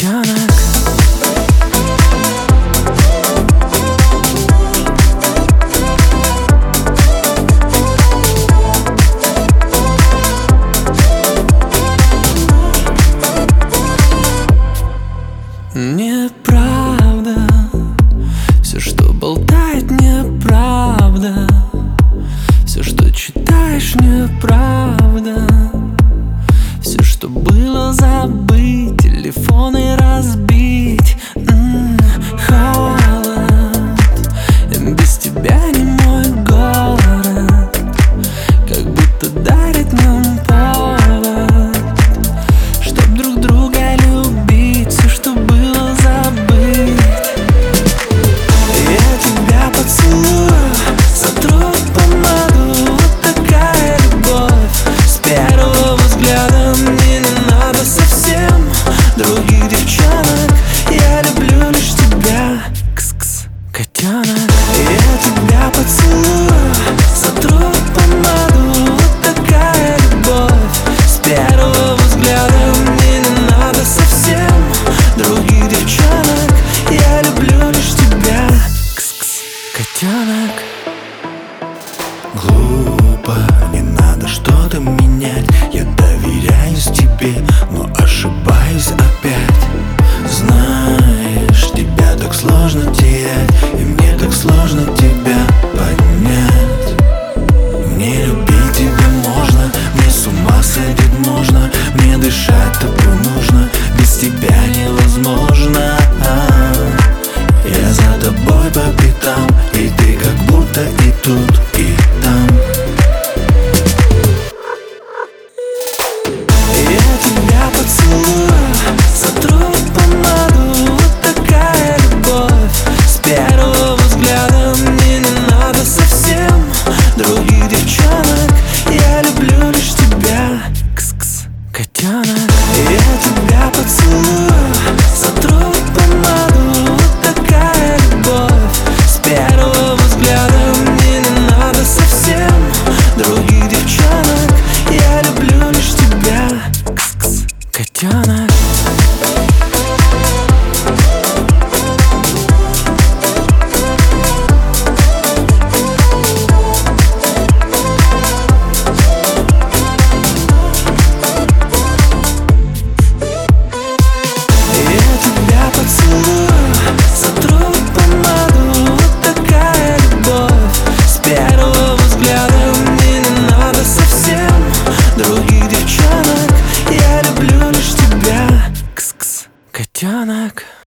котенок. Неправда, все, что болтает, неправда. Все, что читаешь, неправда. Все, что было, забыть, телефоны разбить. Холод, без тебя не мой город, как будто дарит нам повод, чтоб друг друга любить. Все, что было, забыть. Я тебя поцелую, сотру помаду. Вот такая любовь с первого взгляда. Мне не надо совсем других девчонок. Я люблю лишь тебя, кс-кс, котенок. Я тебя поцелую, сотру помаду. Вот такая любовь с первого взгляда. Мне не надо совсем других девчонок. Я люблю лишь тебя, кс-кс, котенок. Глупо, не надо что-то менять. Я доверяюсь тебе, но ошибаюсь опять. Знаешь, тебя так сложно терять, и мне так сложно тебя понять. Мне любить тебя можно, мне с ума сходить можно, мне дышать тобой нужно, без тебя невозможно. Я за тобой по пятам, и ты как будто и тут, и там. Я тебя поцелую, сотру помаду. Вот такая любовь с первого взгляда. Мне не надо совсем других девчонок. Я люблю лишь тебя, кс-кс, котенок. Я тебя поцелую, сотру помаду. Вот такая любовь с первого взгляда. Мне не надо совсем других девчонок. Я люблю лишь тебя, кс-кс, котенок. Я тебя поцелую, сотру помаду. Вот такая любовь с первого взгляда. Мне не надо совсем других девчонок. Я люблю лишь тебя, кс-кс, котенок.